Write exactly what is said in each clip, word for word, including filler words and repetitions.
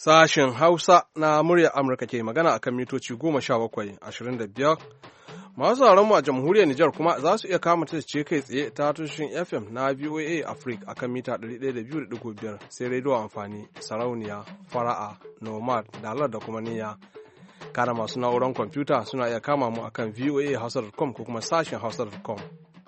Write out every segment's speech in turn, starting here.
Sashen Hausa na muryar Amurka ke magana akan mitoci goma sha bakwai, ashirin da biyar. Masu mu a jamhuriyar Nijar kuma za su iya kama ta ce kai tsaye ta tushen F M na V O A Africa akan mita ɗari ɗaya da biyu da ɗigo biyar sai rediyo amfani, sarauniya, fara'a, nomad, dalar da kuma niyya. Kana masu na'urar kwamfuta suna iya kama mu akan V O A hausa dot com ko kuma sashen hausa dot com.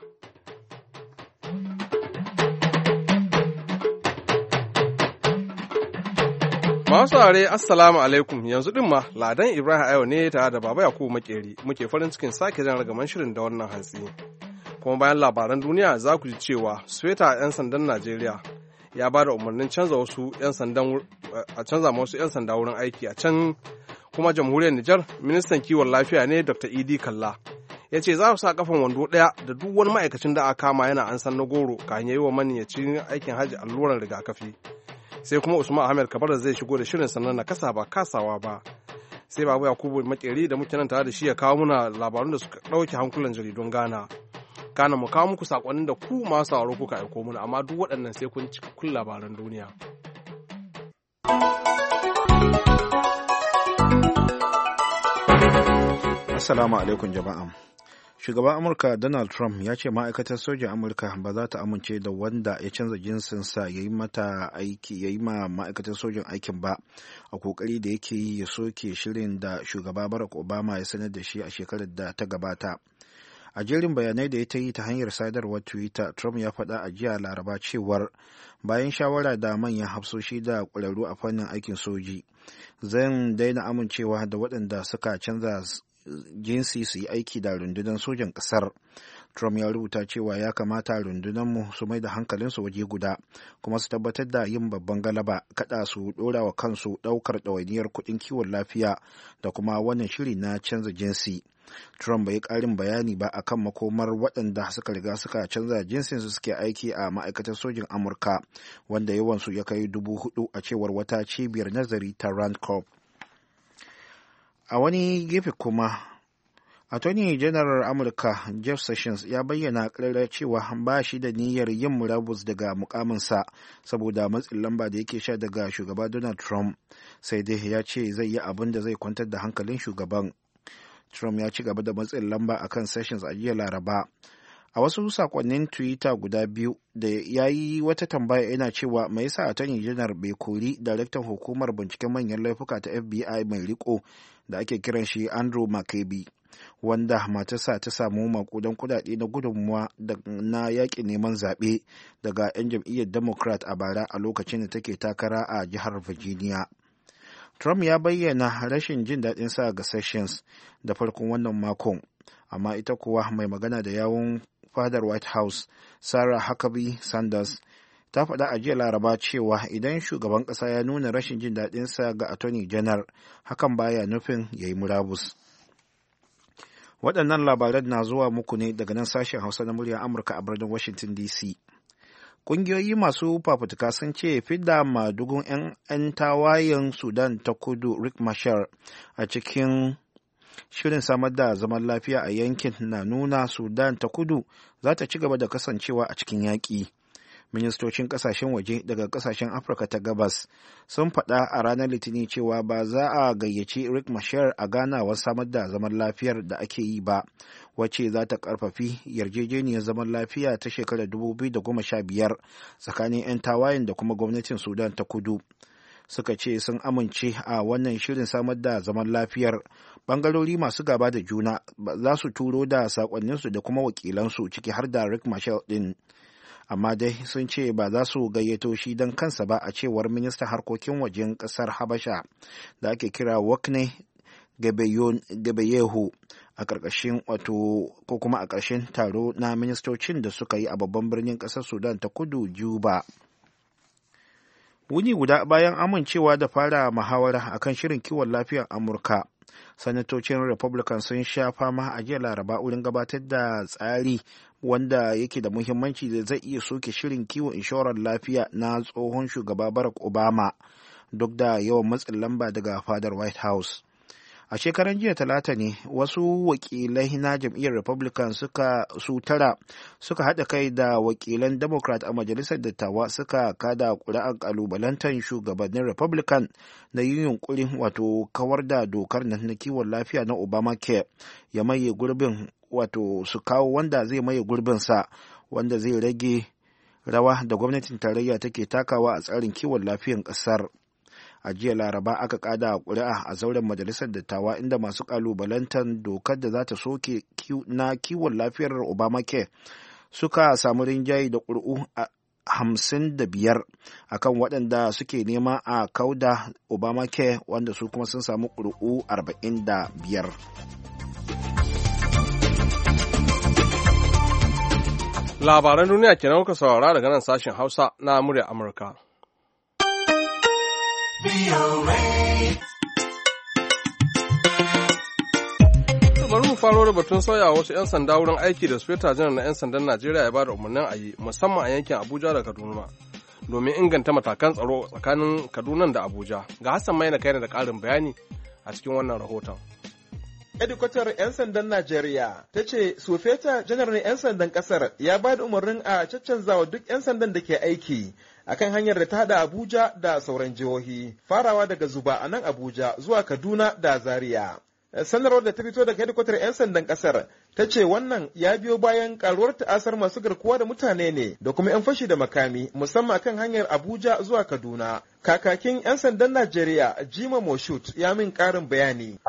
Masu saurare assalamu alaikum, yanzu din ma Ladan Ibrahim Ayo ne tare da Baba Yakubu Makeri muke farin cikin sake jan ragaman shirin da wannan hantsi. Kuma bayan labaran duniya za ku ji cewa Sweta 'yan sandan Najeriya ya ba da umarnin canza wasu 'yan sandan a canza wasu 'yan sanda wurin aiki a can kuma jamhuriyar Nijar. Ministan kiwon lafiya ne Doctor Idi Kalla ya ce za su sa kafan wando ɗaya da duk wani ma'aikacin da aka kama yana an san na goro kan yayi wa maniyyacin aikin hajji alluran rigakafi. Sai kuma Usman Ahmed Kabar zai shigo da shirin sannan na kasa ba kasawa ba. Sai Babu Yakubu Makeri da muke nan tare da shi ya kawo muna labarun da suka ɗauke hankulan jaridun Ghana. Kana mu kawo muku sakonnin da ku masu sauraro kuka aiko muna, amma duk waɗannan sai kun ci kun labaran duniya. Assalamu alaikum jama'a. Shugaban Amurka Donald Trump ya ce ma'aikatar sojin Amurka ba za ta amince da wanda ya canza jinsinsa ya yi mata aiki ya yi ma ma'aikatar sojin aikin ba a kokari da yake yi ya soke shirin da shugaba Barack Obama ya sanar da shi a shekarar da ta gabata. A jerin bayanai da ya ta yi ta hanyar sadarwar Twitter, Trump ya faɗa a jiya Laraba cewar bayan shawara da manyan hafsoshi da ƙwararru a fannin aikin soji, zan daina amincewa da waɗanda suka canza jinsi su yi aiki da rundunar sojan ƙasar. Trump ya rubuta cewa ya kamata rundunarmu su mai da hankalinsu waje guda kuma su tabbatar da yin babban galaba, kada su ɗora wa kansu ɗaukar ɗawainiyar kuɗin kiwon lafiya da kuma wannan shiri na canza jinsi. Trump bai ƙarin bayani ba akan makomar waɗanda suka riga suka canza jinsinsu suke aiki a ma'aikatar sojin Amurka, wanda yawansu ya kai dubu hudu a cewar wata cibiyar nazari ta Rand Corp. A wani gefe kuma, Attorney General Amurka Jeff Sessions ya bayyana ƙararra cewa ba shi da niyyar yin murabus daga mukaminsa saboda matsin lamba da yake sha daga shugaba Donald Trump, sai dai ya ce zai yi abin da zai kwantar da hankalin shugaban. Trump ya ci gaba da matsin lamba akan Sessions a jiya Laraba. A wasu sakonnin Twitter guda biyu da ya yi wata tambaya yana cewa mai yasa Attorney General bai kori daraktan hukumar binciken manyan laifuka ta F B I mai riko da ake kiran shi Andrew McCabe, wanda matarsa ta samu makudan kudade na gudunmuwa na yakin neman zaɓe daga 'yan jam'iyyar Democrat a bara a lokacin da take takara a jihar Virginia. Trump ya bayyana rashin jin daɗinsa ga Sessions da farkon wannan makon, amma ita kuwa mai magana da yawun fadar White House Sarah Huckabee Sanders ta faɗa a jiya Laraba cewa idan shugaban ƙasa ya nuna rashin jin daɗinsa ga Attorney General, hakan baya nufin ya yi murabus. Waɗannan labaran na zuwa muku ne daga nan sashen Hausa na muryar Amurka a birnin Washington D C. Ƙungiyoyi masu fafutuka sun ce fidda madugun 'yan tawayen Sudan ta kudu Riek Machar a cikin shirin samar da zaman lafiya a yankin na nuna Sudan ta kudu za ta ci gaba da kasancewa a cikin yaƙi. Ministocin ƙasashen waje daga ƙasashen Afirka ta gabas sun faɗa a ranar Litinin cewa ba za a gayyaci Riek Machar a ganawar samar da zaman lafiyar da ake yi ba, wacce za ta ƙarfafi yarjejeniyar zaman lafiya ta shekarar dubu biyu da goma sha biyar tsakanin 'yan tawayen da kuma gwamnatin Sudan ta kudu. Suka ce sun amince a wannan shirin samar da zaman lafiyar bangarori masu gaba da juna za su turo da sakonninsu da kuma wakilansu ciki har da Riek Machar din, amma dai sun ce ba za su gayyato shi don kansa ba, a cewar ministan harkokin wajen kasar Habasha da ake kira Wakne Gebeyehu a ƙarƙashin wato ko kuma a ƙarshen taro na ministocin da suka yi a babban birnin ƙasar Sudan ta kudu Juba. Wuni guda bayan amincewa da fara muhawara akan shirin kiwon lafiyar Amurka, sanatocin Republican sun sha fama a jiya Laraba wurin gabatar da tsari wanda yake da muhimmanci da zai iya soke shirin kiwon inshorar lafiya na tsohon shugaba Barack Obama duk da yawan matsin lamba daga fadar White House. a shekaran jiya talata ne wasu wakilai na jam'iyyar republican suka su tara suka haɗa kai da wakilan democrat a majalisar dattawa suka kada ƙuri'ar ƙalubalantar shugabannin republican na yin yunkurin wato kawar da dokar nan na kiwon lafiya na obamacare ya maye gurbin wato su kawo wanda zai maye gurbinsa wanda zai rage rawa da gwamnatin tarayya take takawa a tsarin kiwon lafiyan ƙasar. A jiya laraba aka kada ƙuri'a a zauren majalisar dattawa inda masu ƙalubalantar dokar da za ta soke na kiwon lafiyar obamacare suka samu rinjaye da ƙuri'u hamsin da biyar akan waɗanda suke nema a kauda obamacare wanda su kuma sun samu ƙuri'u arba'in da biyar. Labaran duniya kenan kuka saurara daga nan sashen Hausa na murya Amurka. Bari mu faro da batun sauya wasu 'yan sanda wurin aiki da Sufeta Janar na 'yan sandan Najeriya ya ba da umarnin a yi musamman a yankin Abuja da Kaduna domin inganta matakan tsaro tsakanin Kaduna da Abuja. Ga Hassan Maina kai da ƙarin bayani a cikin wannan rahoton. Hedikwatar 'yan sandan Najeriya ta ce Sufeta Janar na 'yan sandan ƙasar ya ba da umarnin a caccanzawa duk 'yan sandan da ke aiki akan hanyar da ta hada Abuja da sauran jihohi, farawa daga Zuba a nan Abuja zuwa Kaduna da Zaria. Sanarwar da ta fito daga hedikwatar 'yan sandan kasar ta ce wannan ya biyo bayan karuwar ta'asar masu garkuwa da mutane ne da kuma 'yan fashi da makami musamman akan hanyar Abuja zuwa Kaduna. Kakakin 'yan sandan Najeriya Jima Moshut ya min karin bayani.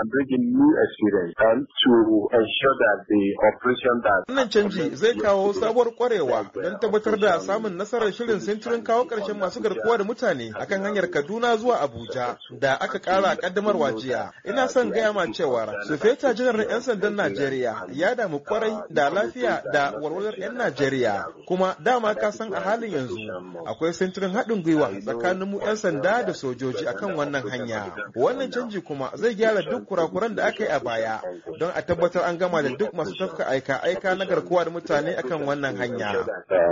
Wannan canji zai kawo sabuwar kwarewa don tabbatar da samun nasarar shirin sintirin kawo ƙarshen masu garkuwa da mutane akan hanyar Kaduna zuwa Abuja da aka ƙara ƙaddamarwa jiya. Ina son gaya ma cewa Sufeta Janar na 'yan sandan Najeriya ya damu kwarai da lafiya da walwalar 'yan Najeriya kuma dama ka san a halin yanzu akwai sintirin haɗin gwiwa tsakanin mu 'yan sanda da sojoji akan wannan hanya. Wannan canji kuma zai gyara duk kurakuran da aka yi a baya don a tabbatar an gama da duk masu tafka aika aika na garkuwa da mutane akan wannan hanya.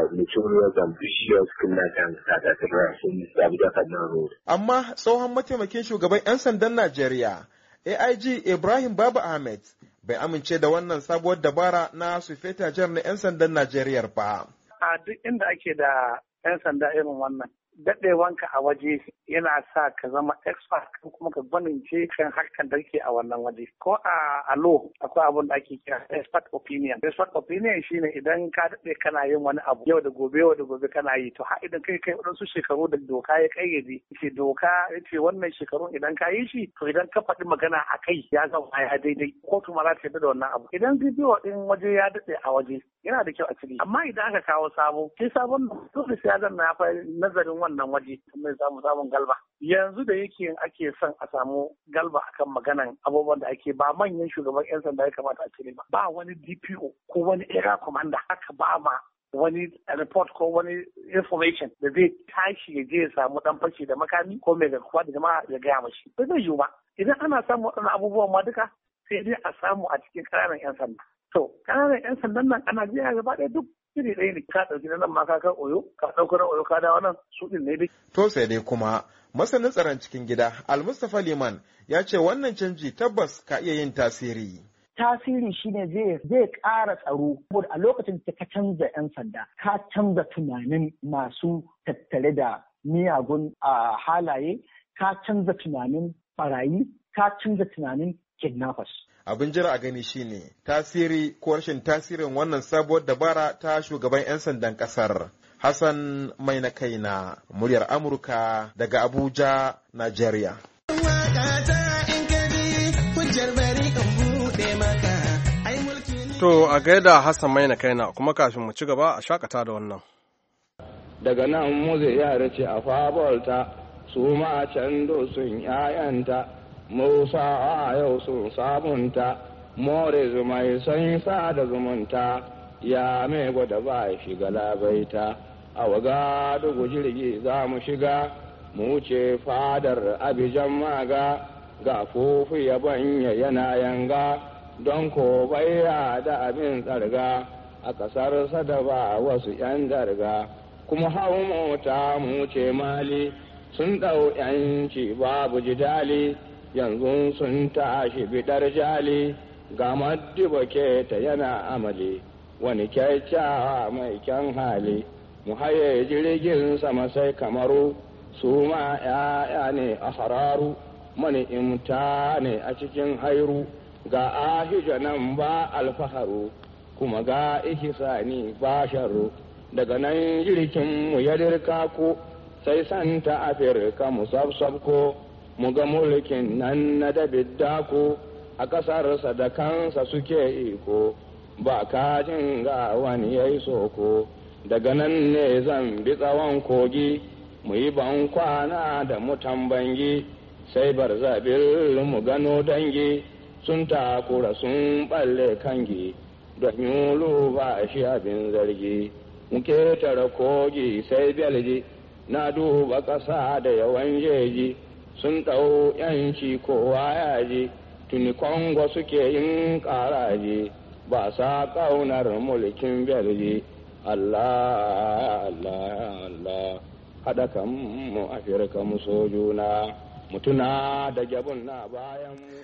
Amma tsohon mataimakin shugaban 'yan sandan Najeriya A I G Ibrahim Baba Ahmed bai amince da wannan sabuwar dabara na Sufeta Janar na 'yan sandan Najeriya ba. A duk inda ake da 'yan sanda irin wannan, daɗewanka a waje yana sa ka zama expert ko kuma ka gwanince kan harkar da ke a wannan waje. Ko a alo akwai abin da ake kira expert opinion. Expert opinion shine idan ka daɗe kana yin wani abu yau da gobe yau da gobe kana yi to har idan kai kai waɗansu shekaru da doka ya kayyade. Ce doka ya ce wannan shekarun idan ka yi shi to idan ka faɗi magana a kai ya zama ya daidai. Kotu ma za ta yarda da wannan abu. Idan bidiyo ɗin waje ya daɗe a waje yana da kyau a ciki. Amma idan aka kawo sabo, sai sabon dole sai ya zanna ya fara nazarin wannan waje mai samu samun galba. Yanzu da yake ake son a samu galba akan maganan abubuwan da ake ba manyan shugaban 'yan sanda ya kamata a cire ba. Ba wani D P O ko wani area commander haka ba ma wani report ko wani information da zai tashi ya je ya samu dan fashi da makami ko mai garkuwa da jama'a ya gaya mashi. Ba zai yiwu ba. Idan ana samun waɗannan abubuwan ma duka sai dai a samu a cikin ƙananan 'yan sanda. To, ƙananan 'yan sandan nan a Najeriya gaba ɗaya duk iri ɗaya ne, ka ɗauki nan ma ka kan Oyo, ka ɗauki na Oyo ka dawo nan su ɗin ne dai. To sai dai kuma masanin tsaron cikin gida Al-Mustapha Liman ya ce wannan canji tabbas ka iya yin tasiri. Tasiri shine zai zai ƙara tsaro saboda a lokacin da ka canza 'yan sanda ka canza tunanin masu tattare da miyagun halaye, ka canza tunanin barayi, ka canza tunanin kidnappers. Abin jira a gani shine tasiri ko rashin tasirin wannan sabuwar dabara ta shugaban 'yan sandan kasar. Hassan mai na kaina, muryar Amurka daga Abuja, Najeriya. To a gaida Hassan mai na kaina kuma kafin mu ci gaba a shakata da wannan. Daga nan mu zai yara ce a fabolta su ma can sun 'ya'yanta. Musa a yau sun sabunta, more zumai sun sa da zumunta, ya mai gwada ba shiga labaita, a waga dugu jirgi za mu shiga, mu ce fadar abijan maga, ga fufu ya banya yana yanga, don ko baya da abin tsarga, a ƙasar sadaba wasu 'yan darga, kuma hau mota mu ce mali, sun ɗau 'yanci babu jidali. yanzu sun tashi bidar jali ga maddiba ta yana amali wani kyakkyawa mai kyan hali mu haye jirgin sama sai kamaru su ma ‘ya'ya ne a hararu mani imta ne a cikin hairu ga ahija nan ba alfaharu kuma ga ihisani ba sharu daga nan jirgin mu ya dirka ku sai santa afirka mu sabsabko mu ga mulkin nan na dabidda ku a ƙasarsa da kansa suke iko ba kajin ga wani ya yi soko daga nan ne zan bi tsawon kogi mu yi ban kwana da mutan bangi sai barzabil mu gano dangi sun takura sun balle kangi don yulu ba shi abin zargi mu ketare kogi sai belji na duba ƙasa da yawan jeji sun ɗau yanci kowa yaji tuni kongo suke yin ƙaraji ba sa ƙaunar mulkin belji Allah Allah Allah haɗa kan mu afirka mu sojuna mutuna da jabun na bayan mu.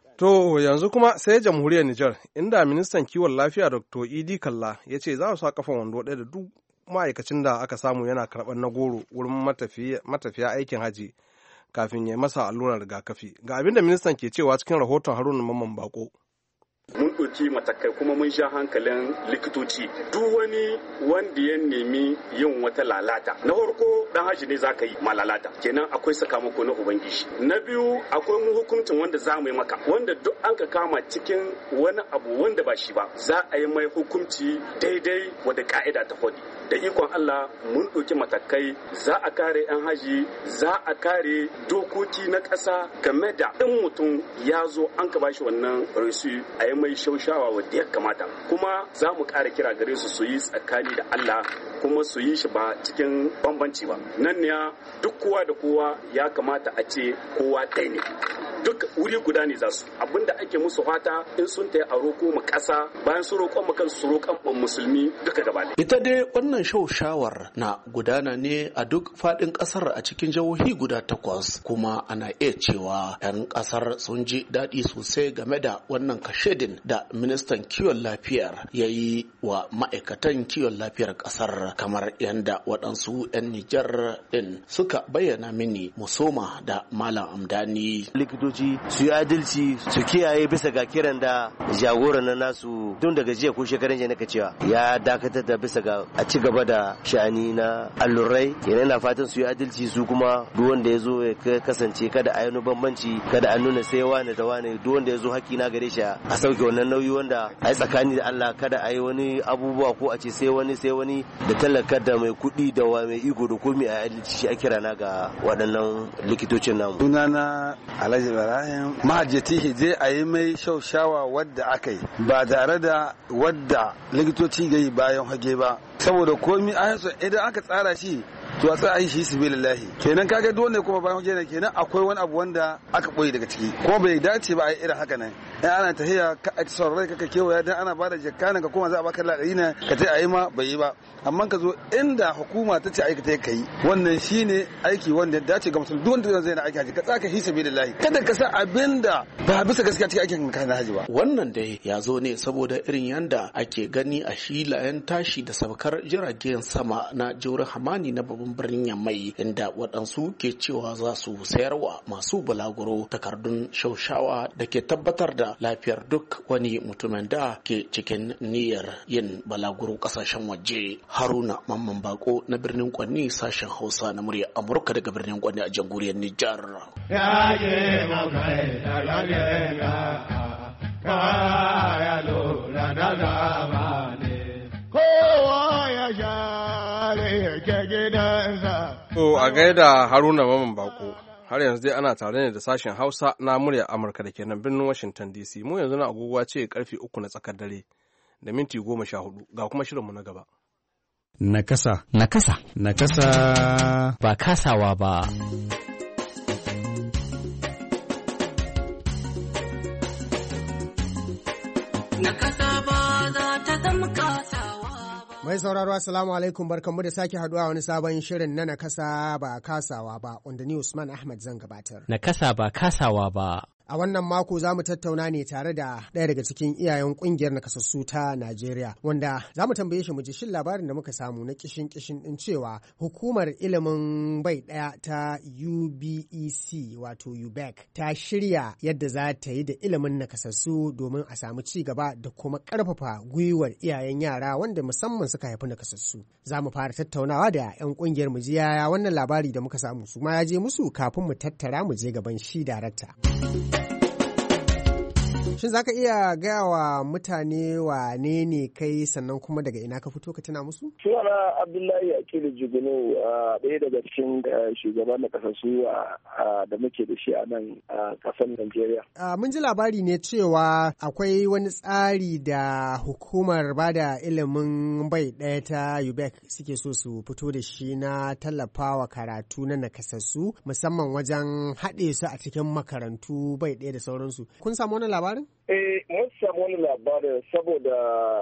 To yanzu kuma sai jamhuriyar Nijar inda ministan kiwon lafiya Doctor Idi Kalla ya ce za su sa kafan wando ɗaya da duk ma'aikacin da aka samu yana karɓar na goro wurin matafiya aikin haji kafin ya masa allurar rigakafi. Ga abin da ministan ke cewa cikin rahoton Haruna Mamman Bako. Mun ɗauki matakai kuma mun sha hankalin likitoci duk wani wanda ya nemi yin wata lalata. Na farko dan haji ne za ka yi ma lalata kenan akwai sakamako na ubangiji. Na biyu akwai mu hukuncin wanda za mu yi maka wanda duk an ka kama cikin wani abu wanda ba shi ba za a yi mai hukunci daidai wadda ka'ida ta faɗi. Da ikon Allah mun ɗauki matakai za a kare 'yan haji za a kare dokoki na ƙasa game da in mutum ya zo an ka bashi wannan resu a yi mai shaushawa wadda ya kamata kuma za mu ƙara kira gare su su yi tsakani da Allah kuma su yi shi ba cikin bambanci ba nan ne duk kowa da kowa ya kamata a ce kowa ɗaya ne duk wuri guda ne za su abinda ake musu fata in sun ta a roƙo mu ƙasa bayan su roƙon mu kansu su roƙon musulmi duka gaba ɗaya. Ita dai wannan shaushawar na gudana ne a duk faɗin ƙasar a cikin jihohi guda takwas kuma ana iya cewa 'yan ƙasar sun ji daɗi sosai game da wannan kashedin da ministan kiwon lafiyar ya yi wa ma'aikatan kiwon lafiyar ƙasar kamar yadda waɗansu 'yan Nijar ɗin suka bayyana mini musoma da Malam Amdani. Likitoci su yi adalci su kiyaye bisa ga kiran da jagoran na nasu tun daga jiya ko shekaran jiya naka cewa ya dakatar da bisa ga a ci gaba da sha'ani na allurai yana na fatan su yi adalci su kuma duk wanda ya zo ya kasance kada a yi wani bambanci kada a nuna sai wani da wani duk wanda ya zo haƙƙi na gare shi a sauke wannan nauyi wanda a yi tsakani da Allah kada a yi wani abubuwa ko a ce sai wani sai wani da talaka da mai kuɗi da wa mai iko da komi a adalci shi a kira na ga waɗannan likitocin namu. Sunana Alhaji Ibrahim mahajjati hije a yi mai shaushawa wadda aka yi ba tare da wadda likitoci ga yi bayan hage ba saboda komi a idan aka tsara shi to a tsaya shi sabilillahi kenan kaga dole kuma bayan hujja kenan akwai wani abu wanda aka boye daga ciki ko bai dace ba a irin haka nan in ana tahiya ka a tsara rai kaka kewaya dan ana bada jakka nan ka kuma za a baka ladari ne ka tai ayi ma bai yi ba amma ka zo inda hukuma ta ce aikata kai wannan shine aiki wanda ya dace ga mutum duk wanda zai na aiki haji ka tsaka shi sabilillahi kada ka sa abinda ba bisa gaskiya cikin aikin ka na haji ba. Wannan dai ya zo ne saboda irin yanda ake gani a shilayen tashi da sabkar jiragen sama na jaurin hamani na babban birnin Yammai inda waɗansu ke cewa za su sayarwa masu balaguro takardun shaushawa da ke tabbatar da lafiyar duk wani mutumin da ke cikin niyyar yin balaguro ƙasashen waje. Haruna Mamman Bako na birnin Kwanni sashen Hausa na murya Amurka daga birnin Kwanni a jamhuriyar Nijar. Ya je makai da ya lura da zamani kowa ya share ke gidansa. To a gaida Haruna Mamman Bako har yanzu dai ana tare ne da sashen Hausa na muryar Amurka da ke nan birnin Washington D C. Mu yanzu na agogowa ce karfe uku na tsakar dare da minti goma sha hudu ga kuma shirinmu na gaba. Nakasa. Nakasa. Nakasa. Ba kasawa ba. Nakasa ba za ta zama kasawa ba. Mai sauraro assalamu alaikum barkanmu da sake haduwa wani sabon shirin na nakasa ba kasawa ba wanda ni Usman Ahmad zan gabatar. Nakasa ba kasawa ba. A wannan mako za mu tattauna ne tare da ɗaya daga cikin iyayen ƙungiyar nakasassu ta Najeriya, wanda za mu tambaye shi mu ji shin labarin da muka samu na kishin kishin ɗin cewa hukumar ilimin bai ɗaya ta U B E C wato U B E C ta shirya yadda za ta yi da ilimin nakasassu domin a samu ci gaba da kuma ƙarfafa gwiwar iyayen yara wanda musamman suka haifi nakasassu. Za mu fara tattaunawa da 'yan ƙungiyar mu ji yaya wannan labari da muka samu su ma ya je musu kafin mu tattara mu je gaban shi darakta. Shin za ka iya gaya wa mutane wane ne kai sannan kuma daga ina ka fito ka tuna musu? Sunana Abdullahi Akilu Jigunu, ɗaya daga cikin shugaban na kasassu da muke da shi a nan ƙasar Najeriya. Mun ji labari ne cewa akwai wani tsari da hukumar bada ilimin bai ɗaya ta U B E C suke so su fito da shi na tallafawa karatu na nakasassu musamman wajen haɗe su a cikin makarantu bai ɗaya da sauransu. Kun samu wani labarin? Eh, mun samu wani labarin saboda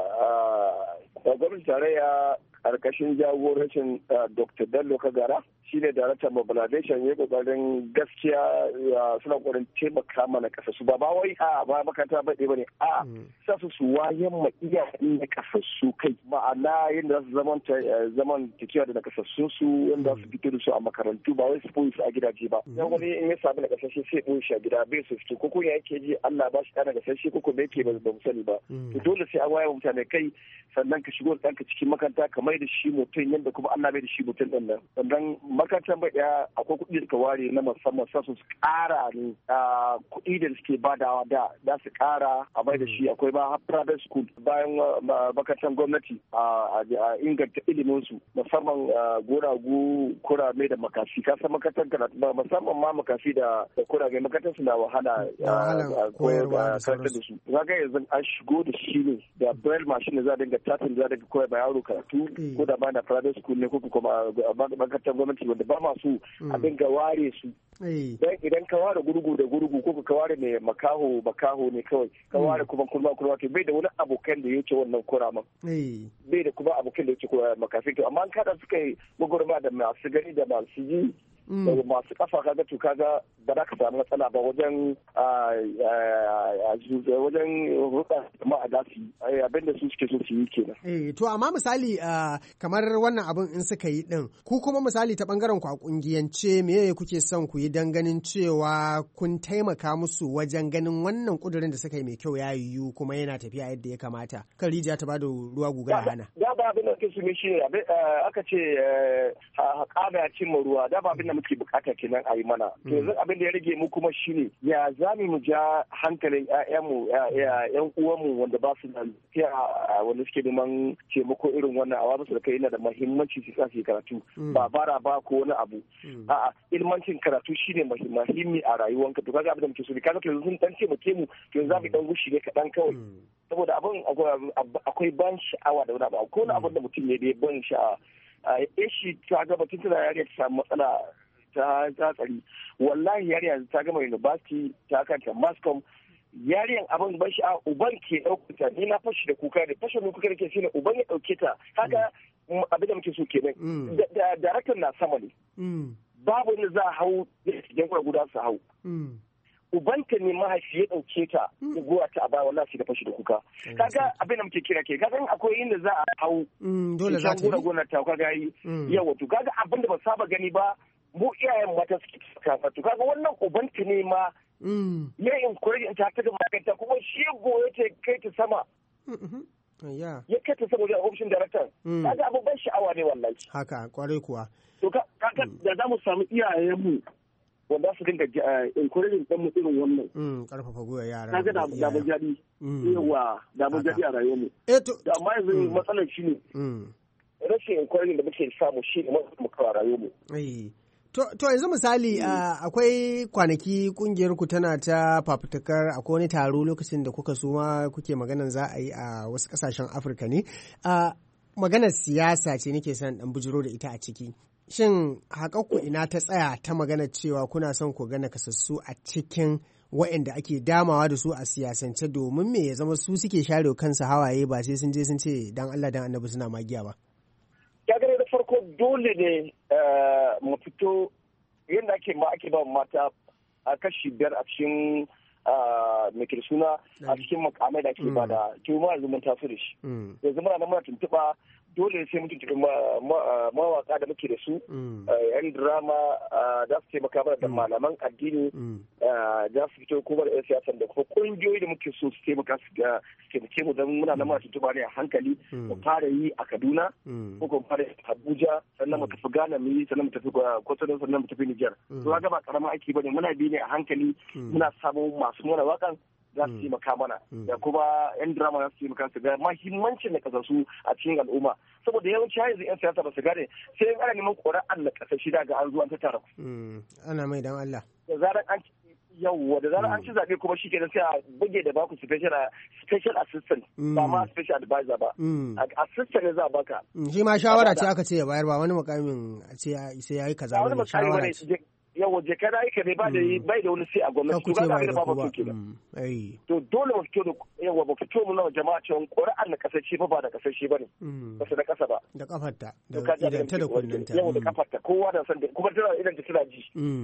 gwamnatin tarayya ƙarƙashin jagorancin Doctor Bello Kagara shi ne daraktan mobilization ya kokarin gaskiya suna kokarin taimaka mana kasassu ba ba wai a ba makaranta ba ne a sa su su wayan ma iyayen na kasassu kai ma'ana yadda za su zaman zaman tafiya da na kasassu su yadda za su fito da su a makarantu ba wai su koyi su a gidaje ba yan wani in ya samu na kasashe sai koyi shi a gida bai su fito ko ya yake ji Allah ba shi ɗana kasashe ko kuma yake ba mu sani ba to dole sai an waya mutane kai sannan ka shigo da ɗanka cikin makaranta ka mai da shi mutum yadda kuma Allah bai da shi mutum ɗin nan sannan makarantar bai ɗaya akwai kuɗi da suka ware na musamman sa su ƙara ne kuɗi da suke badawa da da su ƙara a mai da shi akwai ba private school bayan makarantar gwamnati a inganta ilimin su musamman goragu kurame da makafi ka san makarantar karatu ba musamman ma makafi da kurame makarantar su na wahala koyarwa da su kaga yanzu an shigo da shi ne da braille machine da za a dinga tatin da za a dinga koyar ba yaro karatu ko da ba na private school ne ko kuma makarantar gwamnati wanda ba masu a dinga ware su dan idan ka ware gurgu da gurgu ko ka ware mai makaho makaho ne kawai ka ware kuma kurma kurma to bai da wani abokan da yake wannan kuraman bai da kuma abokan da yake makafi to amma an kada suka yi gugurma da masu gani da masu ji daga masu kafa kaga to kaga ba za ka samu matsala ba wajen wajen hulɗa jama'a da su abin da su suke so su yi kenan. Eh to amma misali kamar wannan abin in suka yi din ku kuma misali ta bangaren ku a kungiyance me kuke son ku yi dan ganin cewa kun taimaka musu wajen ganin wannan kudirin da suka yi mai kyau ya yiwu kuma yana tafiya yadda ya kamata kan rijiya ta bada ruwa guga da hana. Da ba abin da kake so ne shi aka ce haƙa ya cimma ruwa da ba abin da muke bukata kenan a yi mana. To yanzu abin da ya rage mu kuma shine ya zami mu ja hankalin ƴaƴanmu ƴan uwanmu wanda ba su da lafiya wanda suke neman taimako irin wannan awa musu da kai yana da muhimmanci su sa su karatu ba bara ba ko wani abu. A'a ilmancin karatu shine muhimmi a rayuwanka to kaga abin da muke so ne kaga to yanzu sun dan taimake mu to yanzu za mu dan gushi ne kaɗan kawai. Saboda abin akwai ban sha'awa da wani abu ko wani abin da mutum ne da ya ban sha'awa. Ishi ta gaba tun tana yariya ta samu matsala ta tsari wallahi yariya ta gama university ta kanta mascom yariyan abin ban sha'a uban ke ɗauka ta ni na fashi da kuka da fashin da kuka da ke shine uban ya ɗauke ta haka abin da muke so kenan da daraktan na sama ne babu wanda za a hau da guda su hau ubanta ne mahaifi ya ɗauke ta ya goya ta a baya wallahi da fashi da kuka kaga abin da muke kira ke kaga akwai inda za a hau dole za ta yi gona ta kaga yi yawa to kaga abin da ba saba gani ba mu iyayen mata suke kafa to kaga wannan ubanta ne ma ya encourage ta ta da makaranta kuma shi ya goye ta kai ta sama ya kai ta sama da option director kaga abin ban sha'awa ne wallahi haka kwarai kuwa to kaga da za mu samu iyayen mu wanda su dinga encouraging ɗan mu irin wannan. Karfafa gwiwa yara. Kaga da da mun jadi. Yawa da mun jadi a rayuwar mu. Da amma yanzu matsalar shi ne. Rashin encouraging da muke samu shi ne mu kawo rayuwar mu. To yanzu misali akwai kwanaki kungiyar ku tana ta fafutukar akwai wani taro lokacin da kuka suma kuke maganan za a yi a wasu kasashen Afirka ne. Maganar siyasa ce nake son dan bujiro da ita a ciki. Shin haƙaƙku ina ta tsaya ta magana cewa kuna son ku gana kasassu a cikin waɗanda ake damawa da su a siyasance domin me ya zama su suke share kansu hawaye ba sai sun je sun ce dan Allah dan Annabi suna magiya ba. Ya gane da farko dole ne mu fito yadda ake ma ake ba mata a kashi biyar a cikin mai suna a cikin makamai da ake ba da kuma yanzu mun taso da shi. Yanzu muna nan muna tuntuɓa dole sai mutum cikin mawaka da muke da su yan drama za su taimaka mana da malaman addini za su fito kuma da yan siyasan da kuma kungiyoyi da muke so su taimaka su taimake mu don muna nan muna tuntuɓa ne a hankali mu fara yi a Kaduna ko kuma fara yi a Abuja sannan mu tafi Ghana mu yi sannan mu tafi Kotonou sannan mu tafi Niger. To ga ba karamin aiki bane muna bi ne a hankali muna samun masu mana wakan za su taimaka mana da kuma yan drama za su taimaka su ga mahimmancin na kasassu a cikin al'umma saboda yawanci yanzu yan siyasa ba su gane sai ana neman ƙuri'an na kasashe daga an zuwa ta tara ana mai dan Allah da zarar an yawwa da zarar an ci zaɓe kuma shi ke sai a buge da baku special special assistant ba ma special advisor ba assistant ne za a baka shi ma shawara ce aka ce ya bayar ba wani mukamin ce sai yayi kaza ba shawara ce yawa je kada yake ne ba da bai da wani sai a gwamnati ba da ba ba ke to dole mu fito da yawa ba fito mu nawa jama'a cewa Qur'an na kasashe ba ba da kasashe bane ba su da kasa ba da kafarta da idan ta da kunnanta yawa da kafarta kowa da san kuma tana idan ta tana ji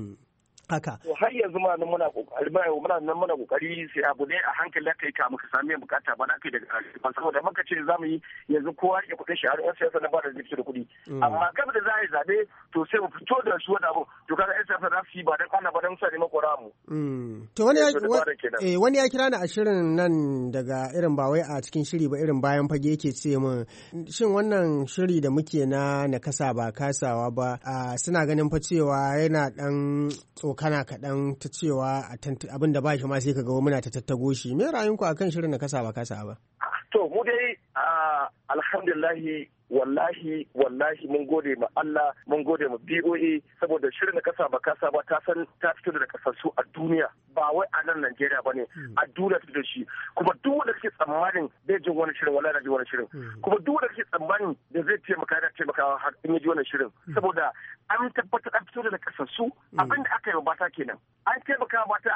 haka to har yanzu ma nan muna kokari ba muna nan muna kokari sai abu ne a hankali aka yi ka muka sami bukata ba na kai daga ba saboda muka ce zamu yi yanzu kowa ya kudin shi har yan siyasa na ba da zikir da kudi amma gaba da za a yi zabe to sai mu fito da su wani abu to kaga yan siyasa za su yi ba dan ana ba dan sa ne makora mu to wani ya wani ya kira ni a shirin nan daga irin ba wai a cikin shiri ba irin bayan fage yake ce min shin wannan shiri da muke na na kasa ba kasawa ba suna ganin fa cewa yana dan kana kaɗan ta cewa abin da ba shi ma sai ka ga muna ta tattago shi me ra'ayinku akan shirin na kasa ba kasa ba to mu dai alhamdulillahi wallahi wallahi mun gode ma Allah mun gode ma B O A saboda shirin da kasa ba kasa ba ta san ta fito da kasassu a duniya ba wai a nan Najeriya bane a duniya fito da shi kuma duk wanda kake tsammanin zai jin wani shirin wallahi na ji wani shirin kuma duk wanda kake tsammanin da zai taimaka da taimakawa har in ji wannan shirin saboda an tabbatar an fito da kasassu abin da aka yi ba ta kenan an taimaka mata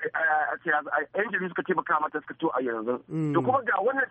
a yan jiri suka taimaka mata suka to a yanzu to kuma ga wannan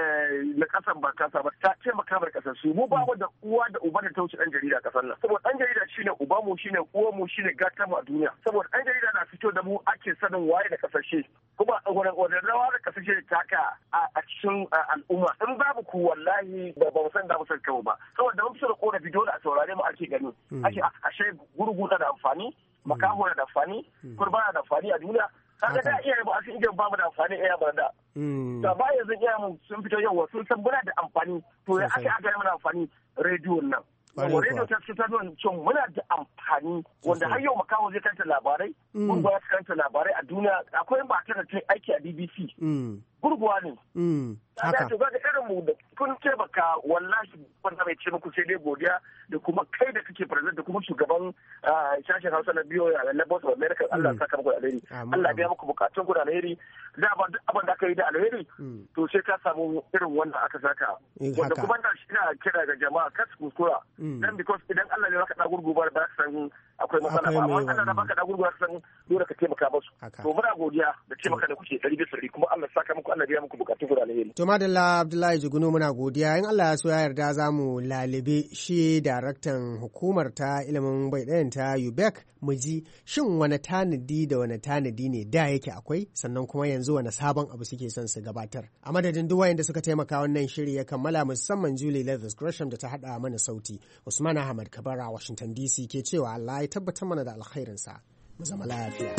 na kasan ba kasa ba ta taimaka ma kasassu mu ba mu da uwa da uba da ta wuce dan jarida kasar nan saboda dan jarida shine uba mu shine uwa mu shine gata mu a duniya saboda dan jarida na fito da mu ake sanin waye da kasashe kuma wani rawa da kasashe taka a cikin al'umma in babu ku wallahi ba ba san da mu san kawo ba saboda mun fito da korafi dole a saurare mu ake gani ake ashe gurgu da amfani makaho da amfani kurba da amfani a duniya kaga da iyaye ba su iya ba mu da amfani iya ba da da ba yanzu iyaye mu sun fito yau sun san muna da amfani to ya ake aka yi mana amfani rediyon nan rediyo ta ce ta nuna cewa muna da amfani wanda har yau makaho zai kanta labarai gurguwa su kanta labarai a duniya akwai ba ta da ta aiki a B B C gurguwa ne haka to ga irin mu da kun taimaka wallahi wanda mai ce muku sai dai godiya da kuma kai da kake president da kuma shugaban sashen Hausa na biyo ya na Voice of America Allah ya saka muku alheri Allah ya biya muku bukatun ku da alheri da ba duk abin da aka yi da alheri to sai ka samu irin wanda aka saka wanda kuma da shi na kira ga jama'a kas kuskura dan because idan Allah ne baka da gurgubar ba ka san akwai matsala ba amma Allah da baka da gurgubar san dole ka taimaka musu to muna godiya da taimaka da kuke ɗari bisa ɗari kuma Allah ya saka muku Allah ya biya muku bukatun ku da alheri to madalla Abdullahi Jigunu muna godiya in Allah ya so ya yarda za mu lalibe shi daraktan hukumar ta ilimin bai ɗayan ta U B E C mu ji shin wani tanadi da wani tanadi ne da yake akwai sannan kuma yanzu wani sabon abu suke son su gabatar a madadin duk wayanda suka taimaka wannan shiri ya kammala musamman Julie Leathers Gresham da ta hada mana sauti Usman Ahmad Kabara Washington D C ke cewa Allah ya tabbatar mana da alkhairinsa mu zama lafiya.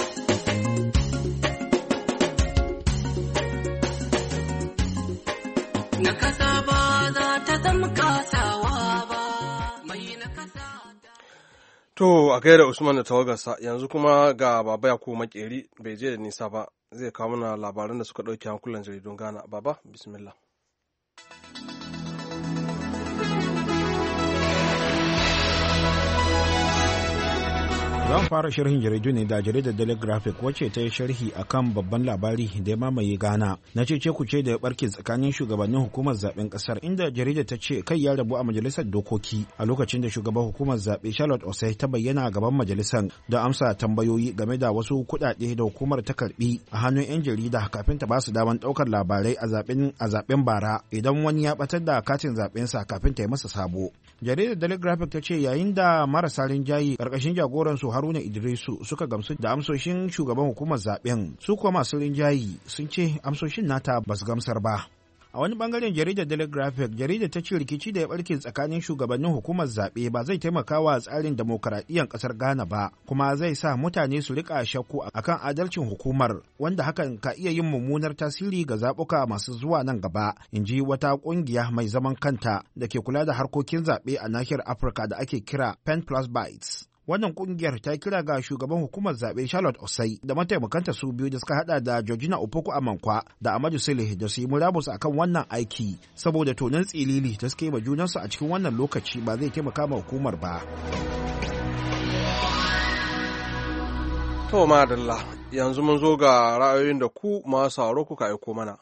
Na kasa ba za ta zama kasawa ba mai na kasa. To a gaida Usman da tawagarsa yanzu kuma ga Baba Yakubu Makeri bai je da nisa ba zai kawo mana labaran da suka ɗauki hankulan jaridun Ghana. Baba bismillah. Zan fara sharhin jaridu ne da jaridar Daily Graphic wacce ta yi sharhi akan babban labari da ya mamaye Ghana na cece kuce da ya barke tsakanin shugabannin hukumar zaben kasar, inda jaridar ta ce kai ya rabu a majalisar dokoki a lokacin da shugaban hukumar zabe Charlotte Osei ta bayyana a gaban majalisar da amsa tambayoyi game da wasu kuɗaɗe da hukumar ta karbi a hannun 'yan jarida kafin ta ba su daman ɗaukar labarai a zaben a zaben bara idan wani ya batar da katin zaben sa kafin ta yi masa sabo. Jaridar Daily Graphic ta ce yayin da marasa rinjayi karkashin jagoran su Haruna Idrisu suka gamsu da amsoshin shugaban hukumar zaben, su kuwa masu rinjayi sun ce amsoshin nata ba su gamsar ba. A wani bangaren jaridar Daily Graphic, jaridar ta ce rikici da ya barke tsakanin shugabannin hukumar zaɓe ba zai taimaka wa tsarin demokaradiyyar ƙasar Ghana ba, kuma zai sa mutane su rika shakku akan adalcin hukumar, wanda hakan ka iya yin mummunar tasiri ga zaɓuka masu zuwa nan gaba, in ji wata ƙungiya mai zaman kanta da ke kula da harkokin zaɓe a nahiyar Afirka da ake kira Pen Plus Bites. Wannan kungiyar ta kira ga shugaban hukumar zaɓe Charlotte Osei da mataimakanta su biyu da suka hada da Georgina Opoku Amankwa da Amadu Sule da su yi murabus akan wannan aiki, saboda tonon tsilili da suka yi wa junansu a cikin wannan lokaci ba zai taimaka ma hukumar ba. To madalla, yanzu mun zo ga ra'ayoyin da ku masu sauraro kuka aiko mana.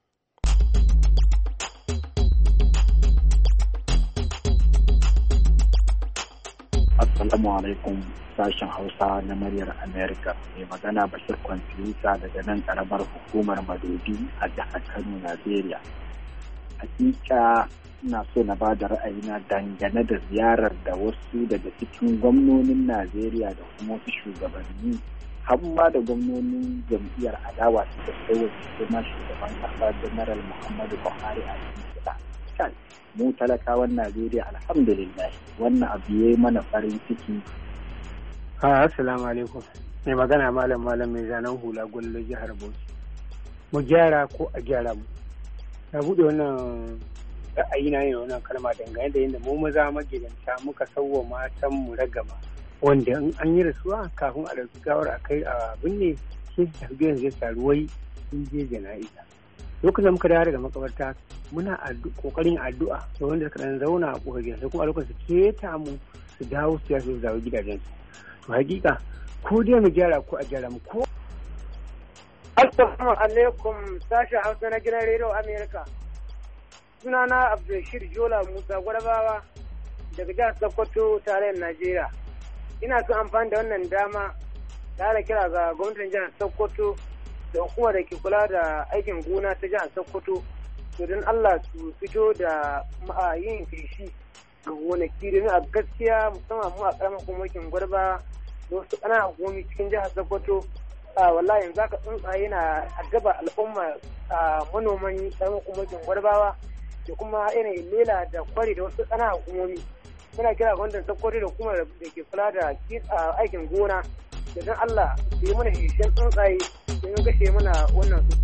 Assalamu alaikum, sashen Hausa na muryar Amerika. Mai magana Bashir Kwamfuta daga nan karamar hukumar Madobi a jihar Kano, Najeriya. Hakika ina so na ba da ra'ayina dangane da ziyarar da wasu daga cikin gwamnonin Najeriya da kuma wasu shugabanni, hamma da gwamnonin jam'iyyar adawa suka kai wa kuma shugaban kasa General Muhammadu Buhari a cikin mu talakawan Najeriya alhamdulillah wannan abu yayi mana farin ciki. Ha, assalamu alaikum. Mai magana malam malam mai zanen hula gwallo jihar Bauchi. Mu gyara ko a gyara mu. Na bude wannan ra'ayi na yin wannan kalma dangane da yadda mu maza magidanta muka sauwa matan mu ragama, wanda in an yi rasuwa kafin a ɗauki gawar a kai a binne shi ta biyan zai saruwai sun je jana'iza. Lokacin da muka dawo daga makabarta muna kokarin addu'a da wanda suka dan zauna a kofar gidan, sai kuma a lokacin su keta mu su dawo su yaso su zawo gidajen su. To hakika ko dai mu gyara ko a gyara mu ko. Assalamu alaikum, sashen Hausa na gidan Radio America. Sunana Abdulrashid Jola Musa Gwarabawa daga jihar Sokoto, tarayyar Najeriya. Ina son amfani da wannan dama da kira ga gwamnatin jihar Sokoto da hukumar da ke kula da aikin gona ta jihar Sokoto, to don Allah su fito da yin feshi ga gonaki, domin a gaskiya musamman mu a karamar hukumokin Gwarba da wasu ƙananan hukumomi cikin jihar Sokoto, wallahi yanzu aka tsuntsaye na addaba al'umma manoman karamar hukumokin Gwarbawa da kuma yanayin lela da kwari da wasu ƙananan hukumomi. Muna kira gwamnatin Sokoto da hukumar da ke kula da aikin gona da don Allah su yi mana shishen tsuntsaye domin kashe mana wannan su.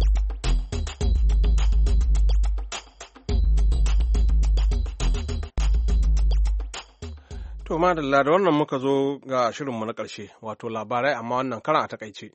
To madalla da wannan muka zo ga shirinmu na ƙarshe, wato labarai amma wannan karan a takaice.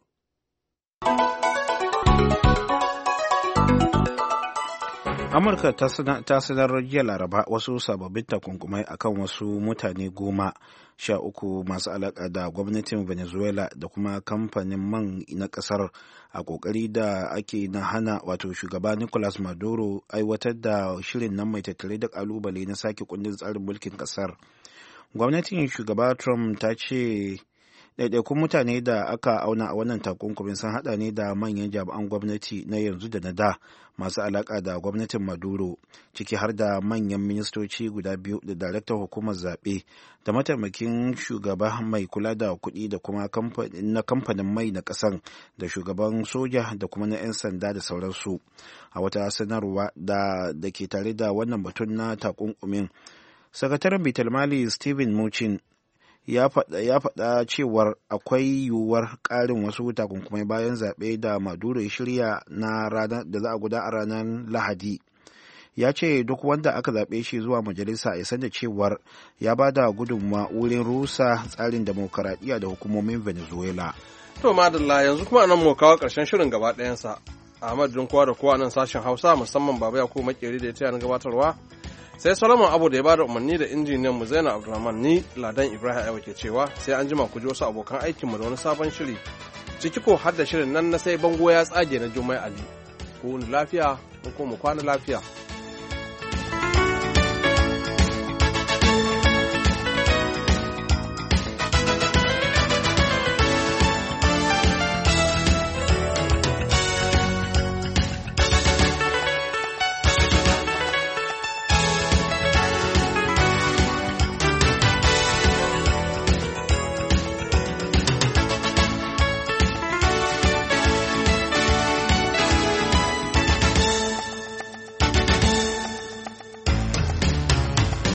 Amurka ta sanar jiya Laraba wasu sababbin takunkumai akan wasu mutane goma sha uku masu alaƙa da gwamnatin Venezuela da kuma kamfanin man na ƙasar a ƙoƙari da ake na hana wato shugaba Nicolas Maduro aiwatar da shirin nan mai tattare da ƙalubale na sake kundin tsarin mulkin ƙasar. Gwamnatin shugaba Trump ta ce ɗaiɗaikun mutane da aka auna a wannan takunkumin sun haɗa ne da manyan jami'an gwamnati na yanzu da na da masu alaƙa da gwamnatin Maduro, ciki har da manyan ministoci guda biyu da daraktan hukumar zaɓe da mataimakin shugaba mai kula da kuɗi da kuma na kamfanin mai na ƙasar da shugaban soja da kuma na 'yan sanda da sauransu. A wata sanarwa da da ke tare da wannan batun na takunkumin, sakataren Baitulmali Steven Mnuchin ya faɗa cewar akwai yiwuwar ƙarin wasu takunkumai bayan zaɓe da Maduro ya shirya na ranar da za a guda a ranar Lahadi. Ya ce duk wanda aka zaɓe shi zuwa majalisa ya san da cewar ya ba da gudunmawa wurin rusa tsarin demokaradiyya da hukumomin Venezuela. To madalla, yanzu kuma nan mu kawo ƙarshen shirin gaba ɗayansa. Ahmad Dunkowa da kowa nan sashen Hausa, musamman Baba Yakubu Makeri da ya taya na gabatarwa, sai Solomon Abu da ya bada umarni da injiniyan mu Zainab Abdulrahman ni Ladan Ibrahim Aiwa ke cewa sai an jima ku ji wasu abokan aikin mu da wani sabon shiri ciki ko har da shirin nan na sai bango ya tsage na Jummai Ali ku lafiya ko mu kwana lafiya